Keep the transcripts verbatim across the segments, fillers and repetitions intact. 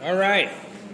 All right.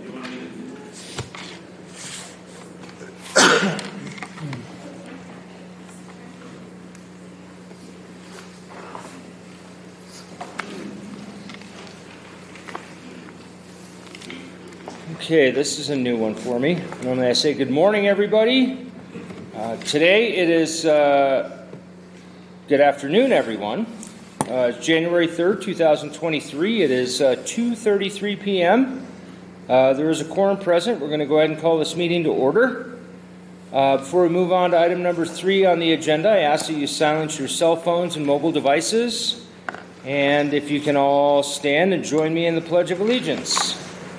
Okay, this is a new one for me. Normally I say good morning, everybody. Uh, today it is uh, good afternoon, everyone. Uh, it's January third, twenty twenty-three. It is uh, two thirty-three p.m. Uh, there is a quorum present. We're going to go ahead and call this meeting to order. Uh, before we move on to item number three on the agenda, I ask that you silence your cell phones and mobile devices. And if you can all stand and join me in the Pledge of Allegiance.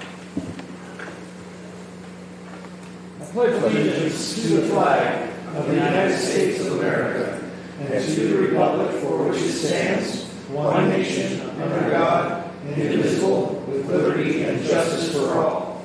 I pledge allegiance to the flag of the United States of America and to the republic for which it stands, one nation, under God, indivisible, with liberty and justice for all.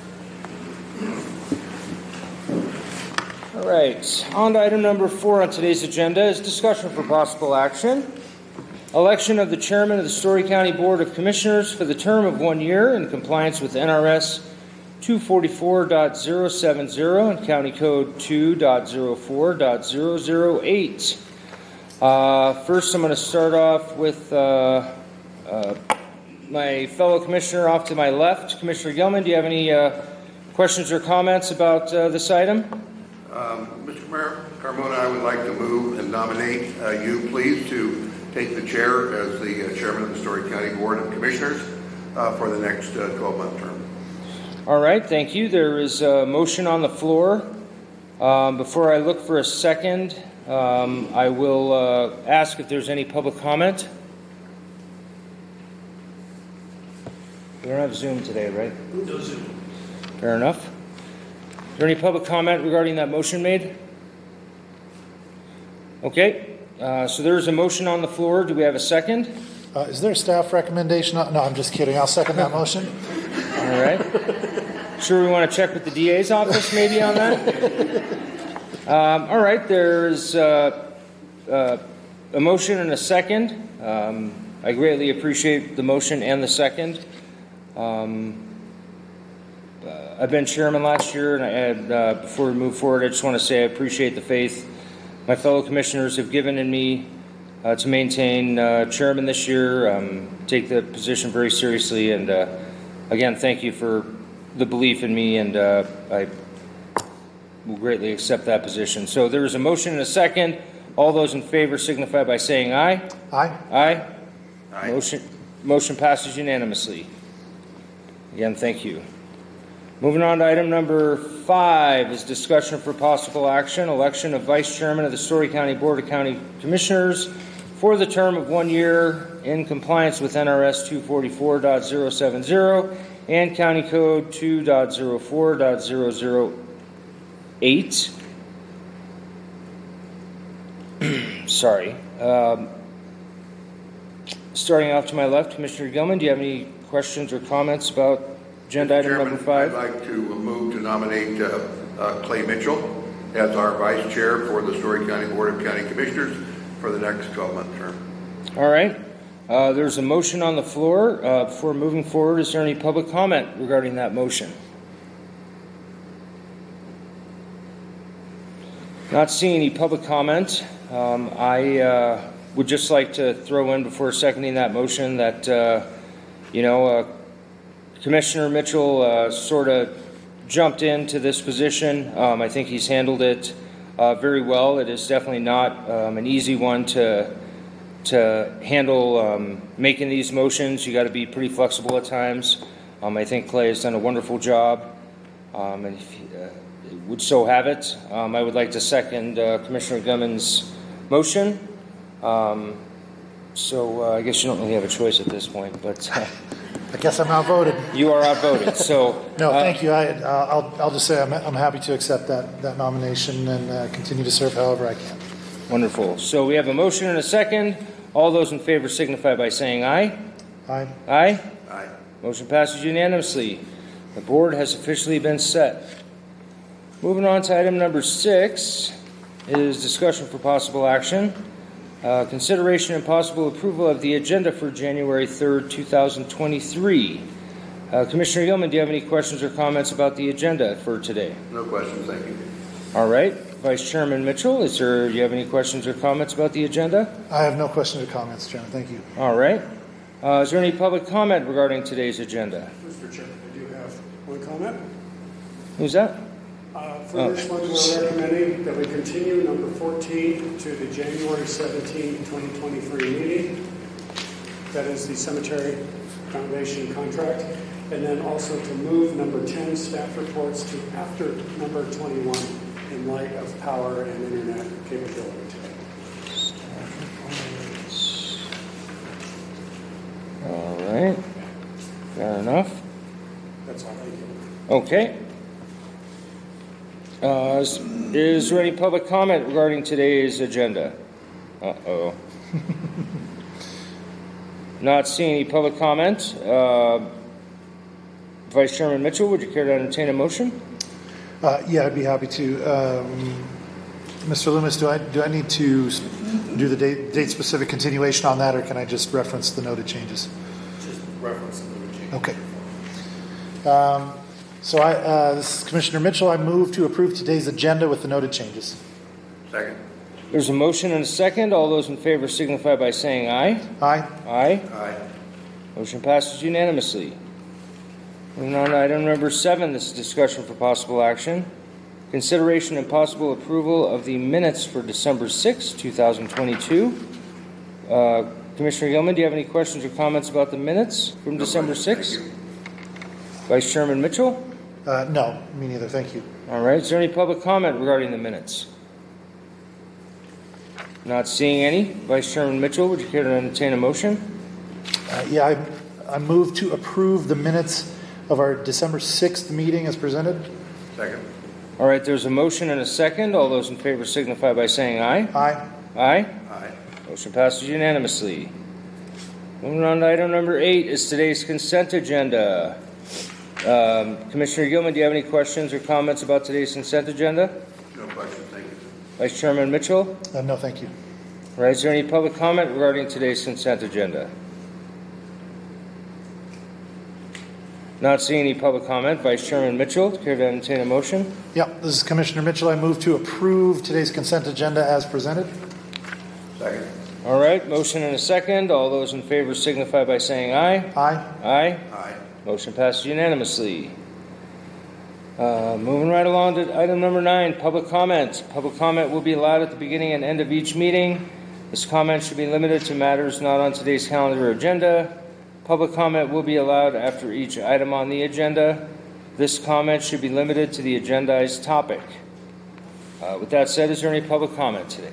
All right, on to item number four on today's agenda is discussion for possible action. Election of the chairman of the Story County Board of Commissioners for the term of one year in compliance with N R S two forty-four point zero seven zero and County Code two point zero four point zero zero eight. Uh, first, I'm going to start off with uh, uh, my fellow commissioner off to my left. Commissioner Gilman, do you have any uh, questions or comments about uh, this item? Um, Mister Mayor, Carmona, I would like to move and nominate uh, you, please, to take the chair as the uh, chairman of the Story County Board of Commissioners uh, for the next uh, twelve-month term. All right, thank you. There is a motion on the floor. Um, before I look for a second, um, I will uh, ask if there's any public comment. We don't have Zoom today, right? No Zoom. Fair enough. Is there any public comment regarding that motion made? Okay, uh, so there is a motion on the floor. Do we have a second? Uh, is there a staff recommendation? No, I'm just kidding. I'll second that motion. All right. Sure we want to check with the D A's office maybe on that? Um, all right, there's uh, uh, a motion and a second. Um, I greatly appreciate the motion and the second. Um, uh, I've been chairman last year, and, I, and uh, before we move forward, I just want to say I appreciate the faith my fellow commissioners have given in me uh, to maintain uh, chairman this year. Um, take the position very seriously, and uh, again, thank you for the belief in me, and uh, I will greatly accept that position. So there is a motion and a second. All those in favor signify by saying aye. Aye. Aye. Aye. Motion, motion passes unanimously. Again, thank you. Moving on to item number five is discussion for possible action, election of vice chairman of the Story County Board of County Commissioners for the term of one year in compliance with N R S two forty-four point zero seven zero and County Code two point zero four point zero zero eight. Sorry. Um, starting off to my left, Commissioner Gilman, do you have any questions or comments about agenda Mister item Chairman, number five? I'd like to move to nominate uh, uh, Clay Mitchell as our vice chair for the Story County Board of County Commissioners for the next twelve-month term. All right. Uh, there's a motion on the floor. Uh, before moving forward, is there any public comment regarding that motion? Not seeing any public comment. Um, I uh, would just like to throw in before seconding that motion that, uh, you know, uh, Commissioner Mitchell uh, sort of jumped into this position. Um, I think he's handled it uh, very well. It is definitely not um, an easy one to to handle. Um, making these motions, you got to be pretty flexible at times. Um, I think Clay has done a wonderful job, um, and if he uh, would so have it, um, I would like to second uh, Commissioner Gilman's motion. Um, so uh, I guess you don't really have a choice at this point, but. Uh, I guess I'm outvoted. You are outvoted. So no, uh, thank you. I, uh, I'll, I'll just say I'm, I'm happy to accept that, that nomination and uh, continue to serve however I can. Wonderful. So we have a motion and a second. All those in favor signify by saying aye. Aye. Aye. Aye. Motion passes unanimously. The board has officially been set. Moving on to item number six is discussion for possible action. Uh, consideration and possible approval of the agenda for January third, two thousand twenty-three. Uh, Commissioner Gilman, do you have any questions or comments about the agenda for today? No questions, thank you. All right. Vice Chairman Mitchell, is there, do you have any questions or comments about the agenda? I have no questions or comments, Chairman. Thank you. All right. Uh, is there any public comment regarding today's agenda? Mister Chairman, I do have one comment. Who's that? Uh, For Oh. this one, we're recommending that we continue number fourteen to the January seventeenth, twenty twenty-three meeting. That is the Cemetery Foundation contract. And then also to move number ten, staff reports, to after number twenty-one in light of power and internet capability today. All right. Fair enough. That's all. Thank you. Okay. Uh, is, is there any public comment regarding today's agenda? Uh-oh. Not seeing any public comment. Uh, Vice Chairman Mitchell, would you care to entertain a motion? Uh, yeah, I'd be happy to. Um, Mister Loomis, do I do I need to s- do the date, date specific continuation on that, or can I just reference the noted changes? Just reference the change. Okay. Um, so I, uh, this is Commissioner Mitchell. I move to approve today's agenda with the noted changes. Second. There's a motion and a second. All those in favor signify by saying aye. Aye. Aye. Aye. Motion passes unanimously. Moving on to item number seven, this is discussion for possible action. Consideration and possible approval of the minutes for December sixth, twenty twenty-two. Uh, Commissioner Gilman, do you have any questions or comments about the minutes from No December questions, sixth? thank you. Vice Chairman Mitchell? Uh, no, me neither. Thank you. All right. Is there any public comment regarding the minutes? Not seeing any. Vice Chairman Mitchell, would you care to entertain a motion? Uh, yeah, I, I move to approve the minutes of our December sixth meeting as presented. Second. All right. There's a motion and a second. All those in favor signify by saying aye. Aye. Aye. Aye. Motion passes unanimously. Moving on to item number eight is today's consent agenda. Um, Commissioner Gilman, do you have any questions or comments about today's consent agenda? No questions, thank you. Vice Chairman Mitchell? Uh, no, thank you. All right, is there any public comment regarding today's consent agenda? Not seeing any public comment. Vice Chairman Mitchell, care to entertain a motion? Yep, this is Commissioner Mitchell. I move to approve today's consent agenda as presented. Second. All right, motion and a second. All those in favor signify by saying aye. Aye. Aye. Aye. Motion passes unanimously. Uh, moving right along to item number nine, public comment. Public comment will be allowed at the beginning and end of each meeting. This comment should be limited to matters not on today's calendar or agenda. Public comment will be allowed after each item on the agenda. This comment should be limited to the agendized topic. Uh, with that said, is there any public comment today?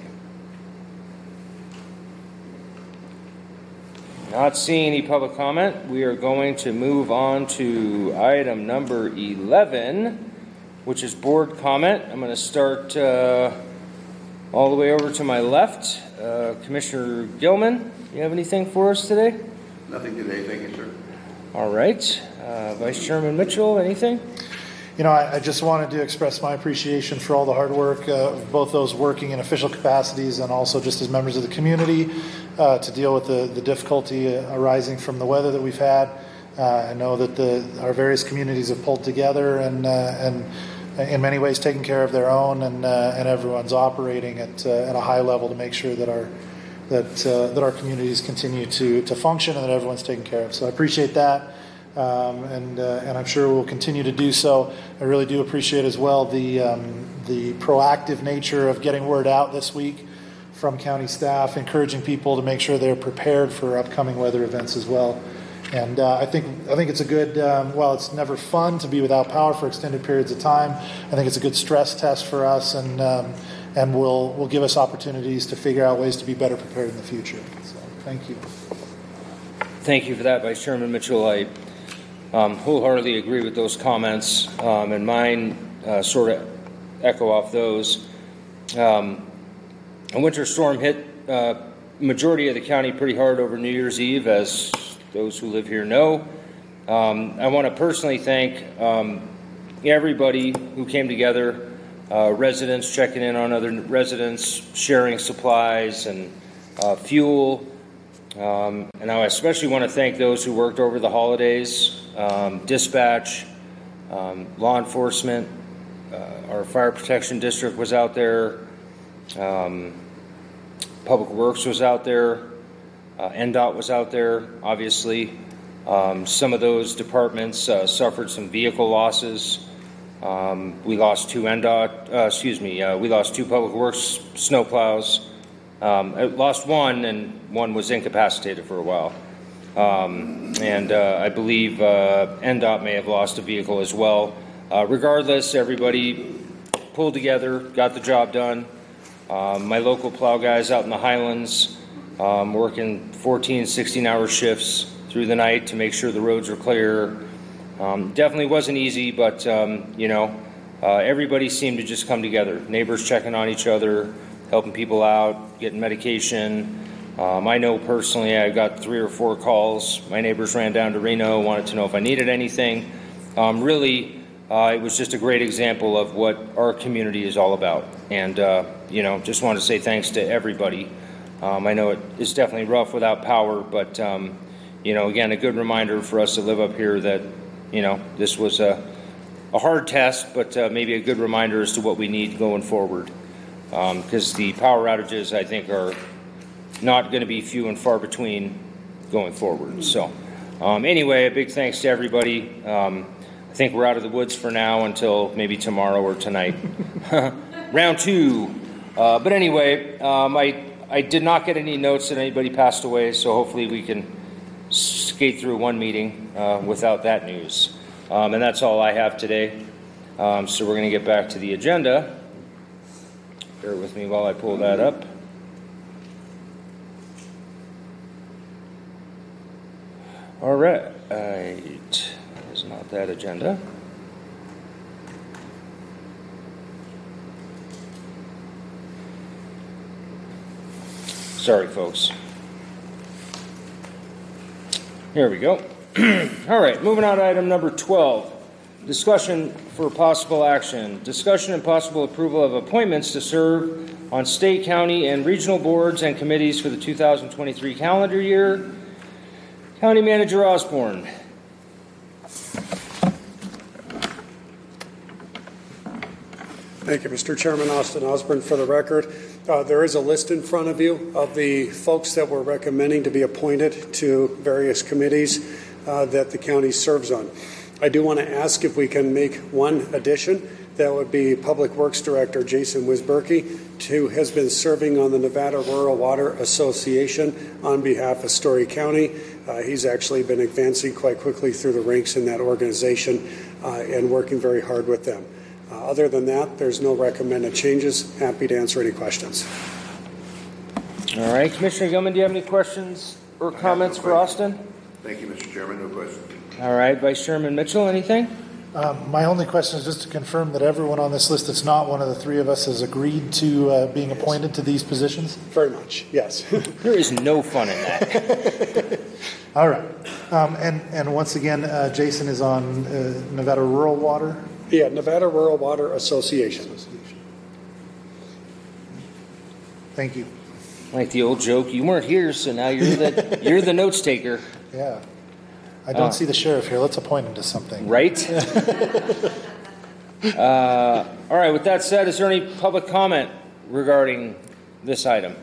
Not seeing any public comment, we are going to move on to item number eleven, which is board comment. I'm going to start uh, all the way over to my left. Uh, Commissioner Gilman, you have anything for us today? Nothing today, thank you, sir. All right. Uh, Vice Chairman Mitchell, anything? You know, I, I just wanted to express my appreciation for all the hard work uh, of both those working in official capacities and also just as members of the community uh, to deal with the, the difficulty uh, arising from the weather that we've had. Uh, I know that the, our various communities have pulled together and uh, and in many ways taken care of their own, and uh, and everyone's operating at uh, at a high level to make sure that our that uh, that our communities continue to to function and that everyone's taken care of. So I appreciate that. Um, and uh, and I'm sure we'll continue to do so. I really do appreciate as well the um, the proactive nature of getting word out this week from county staff, encouraging people to make sure they're prepared for upcoming weather events as well. And uh, I think I think it's a good. Um, while it's never fun to be without power for extended periods of time, I think it's a good stress test for us, and um, and will will give us opportunities to figure out ways to be better prepared in the future. So thank you. Thank you for that, Vice Chairman Mitchell. I Um, wholeheartedly agree with those comments, um, and mine uh, sort of echo off those. Um, a winter storm hit uh, majority of the county pretty hard over New Year's Eve, as those who live here know. Um, I want to personally thank um, everybody who came together, uh, residents checking in on other residents, sharing supplies and uh, fuel, Um, and I especially want to thank those who worked over the holidays, um, dispatch, um, law enforcement, uh, our fire protection district was out there, um, Public Works was out there, uh, N D O T was out there, obviously. Um, some of those departments uh, suffered some vehicle losses. Um, we lost two N D O T, uh, excuse me, uh, we lost two Public Works snowplows. Um, I lost one, and one was incapacitated for a while. Um, and uh, I believe uh, N D O T may have lost a vehicle as well. Uh, regardless, everybody pulled together, got the job done. Um, my local plow guys out in the Highlands um, working fourteen, sixteen-hour shifts through the night to make sure the roads are clear. Um, definitely wasn't easy, but, um, you know, uh, everybody seemed to just come together. Neighbors checking on each other, helping people out, getting medication. Um, I know personally I got three or four calls. My neighbors ran down to Reno, wanted to know if I needed anything. Um, really, uh, it was just a great example of what our community is all about. And, uh, you know, just want to say thanks to everybody. Um, I know it is definitely rough without power, but, um, you know, again, a good reminder for us to live up here that, you know, this was a, a hard test, but uh, maybe a good reminder as to what we need going forward. Because um, the power outages, I think, are not going to be few and far between going forward. So um, anyway, a big thanks to everybody. Um, I think we're out of the woods for now until maybe tomorrow or tonight. Round two. Uh, but anyway, um, I, I did not get any notes that anybody passed away, so hopefully we can skate through one meeting uh, without that news. Um, and that's all I have today. Um, so we're going to get back to the agenda. Bear with me while I pull that up. All right. It's not that agenda. Sorry, folks. Here we go. All right, moving on to item number twelve. Discussion for possible action. Discussion and possible approval of appointments to serve on state, county, and regional boards and committees for the two thousand twenty-three calendar year. County Manager Osborne. Thank you, Mister Chairman. Austin Osborne for the record. Uh, there is a list in front of you of the folks that we're recommending to be appointed to various committees uh, that the county serves on. I do want to ask if we can make one addition. That would be Public Works Director Jason Wisberkey, who has been serving on the Nevada Rural Water Association on behalf of Story County. Uh, he's actually been advancing quite quickly through the ranks in that organization uh, and working very hard with them. Uh, other than that, there's no recommended changes. Happy to answer any questions. All right, Commissioner Gilman, do you have any questions or comments no for Austin? Thank you, Mister Chairman. No questions. All right, Vice Chairman Mitchell, anything? Um, my only question is just to confirm that everyone on this list that's not one of the three of us has agreed to uh, being appointed to these positions? Very much, yes. There is no fun in that. All right. Um, and, and once again, uh, Jason is on uh, Nevada Rural Water? Yeah, Nevada Rural Water Association. Thank you. Like the old joke, you weren't here, so now you're the you're the notes taker. Yeah. I don't uh, see the sheriff here. Let's appoint him to something. Right? uh, all right, with that said, is there any public comment regarding this item?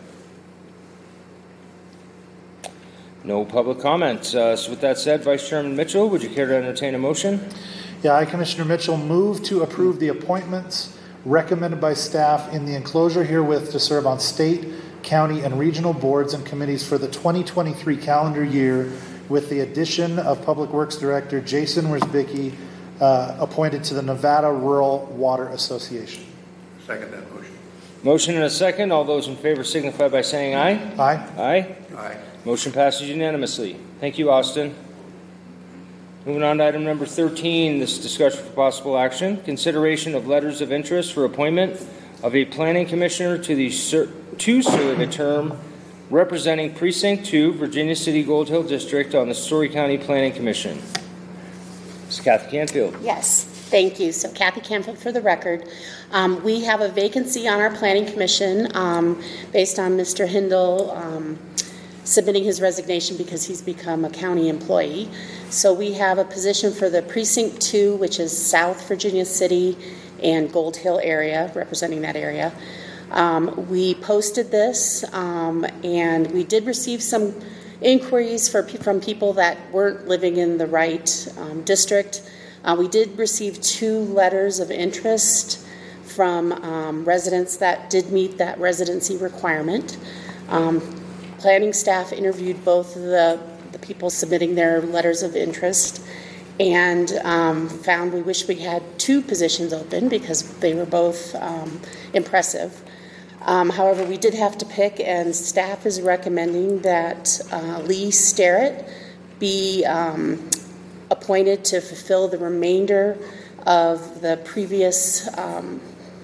No public comment. Uh, so with that said, Vice Chairman Mitchell, would you care to entertain a motion? Yeah, I, Commissioner Mitchell, move to approve the appointments recommended by staff in the enclosure herewith to serve on state, county, and regional boards and committees for the twenty twenty-three calendar year, with the addition of Public Works Director Jason Wisberkey, uh, appointed to the Nevada Rural Water Association. Second that motion. Motion and a second. All those in favor signify by saying aye. Aye. Aye. Aye. Motion passes unanimously. Thank you, Austin. Moving on to item number thirteen, this discussion for possible action. Consideration of letters of interest for appointment of a planning commissioner to the ser- to serve a term representing Precinct two, Virginia City Gold Hill District on the Story County Planning Commission. Miz Kathy Canfield. Yes, thank you. So Kathy Canfield for the record. Um, we have a vacancy on our Planning Commission um, based on Mister Hindle um, submitting his resignation because he's become a county employee. So we have a position for the Precinct two, which is South Virginia City and Gold Hill area, representing that area. Um, we posted this, um, and we did receive some inquiries for, from people that weren't living in the right um, district. Uh, we did receive two letters of interest from um, residents that did meet that residency requirement. Um, planning staff interviewed both of the, the people submitting their letters of interest and um, found we wish we had two positions open because they were both um, impressive. Um, however, we did have to pick, and staff is recommending that uh, Lee Starrett be um, appointed to fulfill the remainder of the previous um,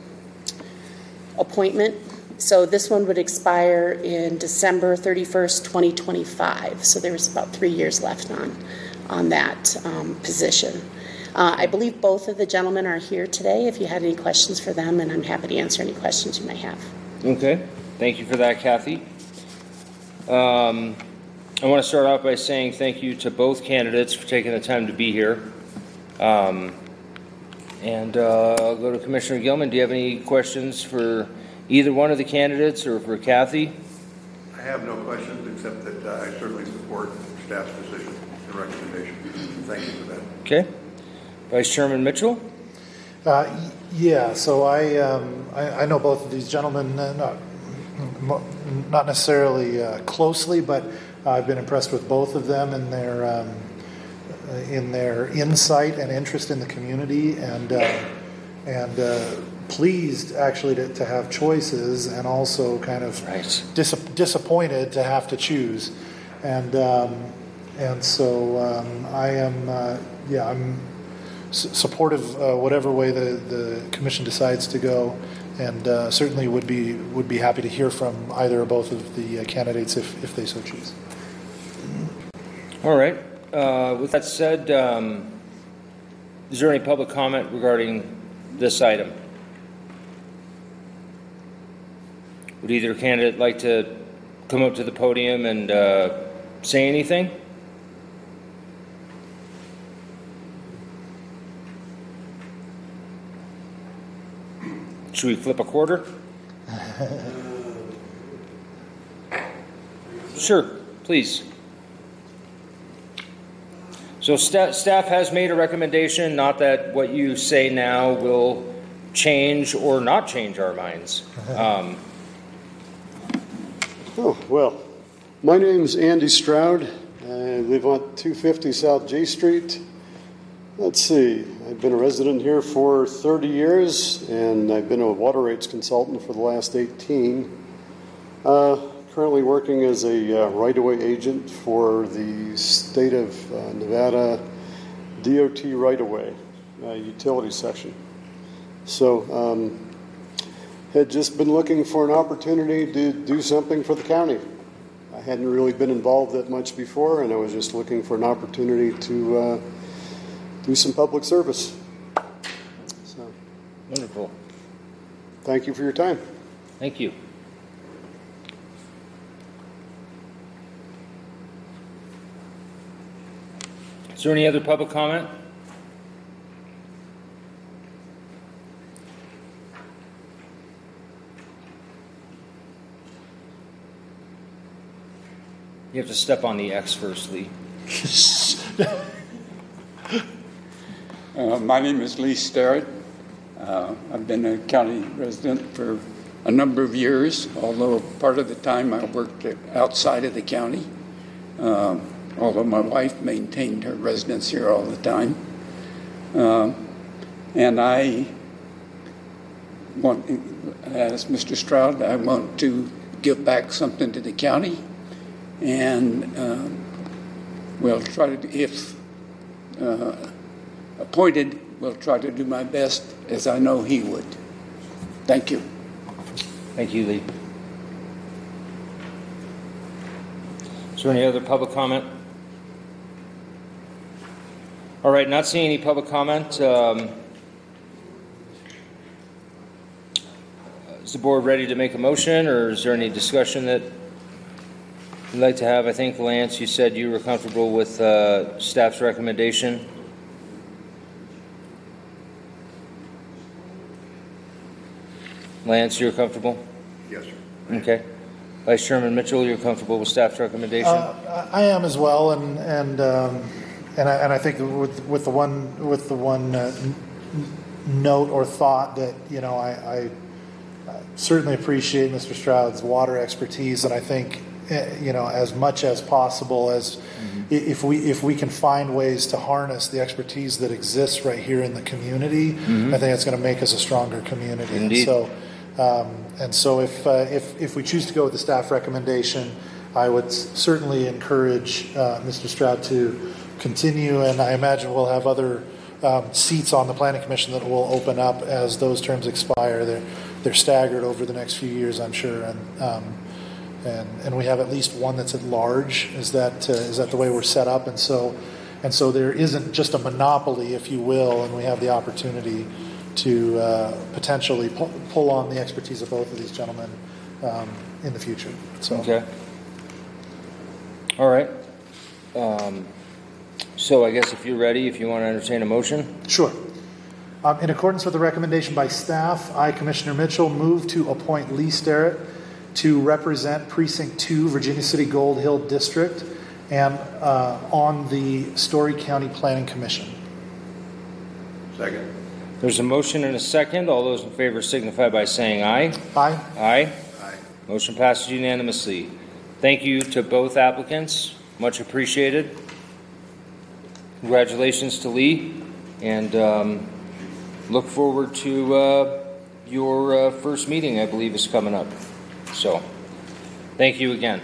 appointment. So this one would expire in December thirty-first, twenty twenty-five. So there's about three years left on, on that um, position. Uh, I believe both of the gentlemen are here today if you had any questions for them, and I'm happy to answer any questions you may have. Okay, thank you for that, Kathy. Um, I want to start out by saying thank you to both candidates for taking the time to be here. Um, and uh, I'll go to Commissioner Gilman. Do you have any questions for either one of the candidates or for Kathy? I have no questions except that uh, I certainly support staff's decision and recommendation. Thank you for that. Okay. Vice Chairman Mitchell? Uh, yeah, so I, um, I I know both of these gentlemen, uh, not mo- not necessarily uh, closely, but I've been impressed with both of them and their um, in their insight and interest in the community, and uh, and uh, pleased actually to, to have choices, and also kind of Right. dis- disappointed to have to choose, and um, and so um, I am uh, yeah I'm. supportive uh, whatever way the, the commission decides to go, and uh, certainly would be would be happy to hear from either or both of the uh, candidates if, if they so choose. All right. Uh, with that said, um, is there any public comment regarding this item? Would either candidate like to come up to the podium and uh, say anything? Should we flip a quarter? Sure, please. So sta- staff has made a recommendation, not that what you say now will change or not change our minds. Um, Oh, well, my name's Andy Stroud. I live on two fifty South J Street. Let's see, I've been a resident here for thirty years, and I've been a water rates consultant for the last eighteen. Uh, currently working as a uh, right-of-way agent for the state of uh, Nevada D O T right-of-way uh, utility section. So, um, had just been looking for an opportunity to do something for the county. I hadn't really been involved that much before, and I was just looking for an opportunity to uh, do some public service. So, wonderful. thank you for your time. Thank you. Is there any other public comment? You have to step on the X first, Lee. Uh, my name is Lee Starrett. Uh, I've been a county resident for a number of years, although part of the time I worked outside of the county, um, although my wife maintained her residence here all the time. Uh, and I want, as Mister Stroud, I want to give back something to the county. And um, we'll try to, if uh, appointed, we'll try to do my best as I know he would. Thank you. Thank you, Lee. Is there any other public comment? All right, not seeing any public comment. Um, is the board ready to make a motion, or is there any discussion that We'd like to have, I think, Lance, you said you were comfortable with uh, staff's recommendation. Lance, you're comfortable? Yes, sir. Okay. Vice Chairman Mitchell, you're comfortable with staff's recommendation? Uh, I am as well, and and um, and I, and I think with with the one with the one uh, n- note or thought that you know I, I certainly appreciate Mister Stroud's water expertise, and I think you know as much as possible as mm-hmm. if we if we can find ways to harness the expertise that exists right here in the community, mm-hmm. I think it's going to make us a stronger community. Indeed. And so. Um, and so if, uh, if if we choose to go with the staff recommendation, I would s- certainly encourage uh, Mister Stroud to continue, and I imagine we'll have other um, seats on the Planning Commission that will open up as those terms expire. They're, they're staggered over the next few years, I'm sure, and um, and and we have at least one that's at large. Is that uh, is that the way we're set up? And so and so there isn't just a monopoly, if you will, and we have the opportunity to uh, potentially pull, pull on the expertise of both of these gentlemen um, in the future. So. Okay. All right. Um, so I guess if you're ready, if you want to entertain a motion. Sure. Um, in accordance with the recommendation by staff, I, Commissioner Mitchell, move to appoint Lee Starrett to represent Precinct two, Virginia City Gold Hill District, and uh, on the Story County Planning Commission. Second. There's a motion and a second. All those in favor signify by saying aye. Aye. Aye. Aye. Motion passes unanimously. Thank you to both applicants. Much appreciated. Congratulations to Lee, and um, look forward to uh, your uh, first meeting, I believe, is coming up. So, thank you again.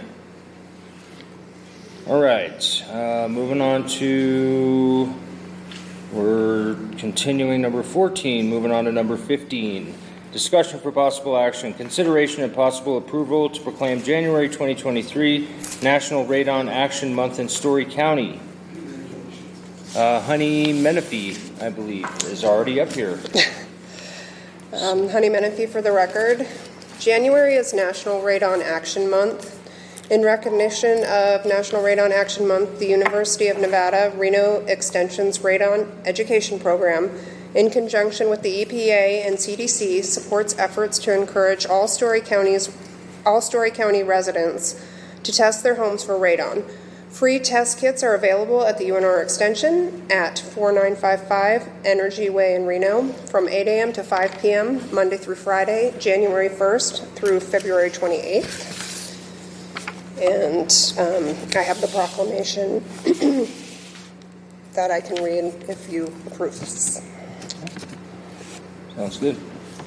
All right, uh, moving on to, we're continuing number fourteen, moving on to number fifteen. Discussion for possible action, consideration and possible approval to proclaim January twenty twenty-three National Radon Action Month in Story County. Uh, Honey Menifee, I believe, is already up here. um, Honey Menifee for the record. January is National Radon Action Month. In recognition of National Radon Action Month, the University of Nevada, Reno Extension's Radon Education Program, in conjunction with the E P A and C D C, supports efforts to encourage all Story County's, all Story County residents to test their homes for radon. Free test kits are available at the U N R Extension at forty-nine fifty-five Energy Way in Reno from eight a.m. to five p.m. Monday through Friday, January first through February twenty-eighth. And um, I have the proclamation that I can read if you approve this. Sounds good.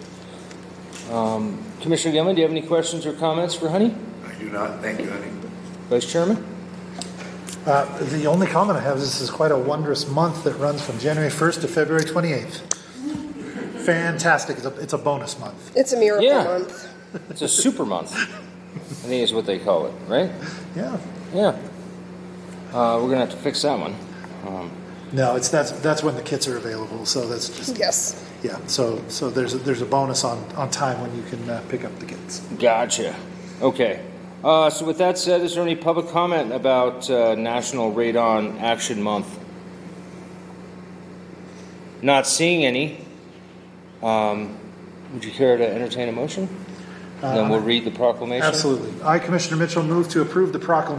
Um, Commissioner Gilman, do you have any questions or comments for Honey? I do not. Thank you, honey. Vice Chairman? Uh, the only comment I have is this is quite a wondrous month that runs from January first to February twenty-eighth. Fantastic. It's a, it's a bonus month. It's a miracle Yeah. month. It's a super month, I think is what they call it, right? Yeah. Yeah. Uh, we're going to have to fix that one. Um, No, it's that's that's when the kits are available. So that's just Yes. yeah. So so there's a, there's a bonus on, on time when you can uh, pick up the kits. Gotcha. Okay. Uh, so with that said, is there any public comment about uh, National Radon Action Month? Not seeing any. Um, would you care to entertain a motion? Uh, then we'll read the proclamation. Absolutely. I, Commissioner Mitchell, move to approve the proclamation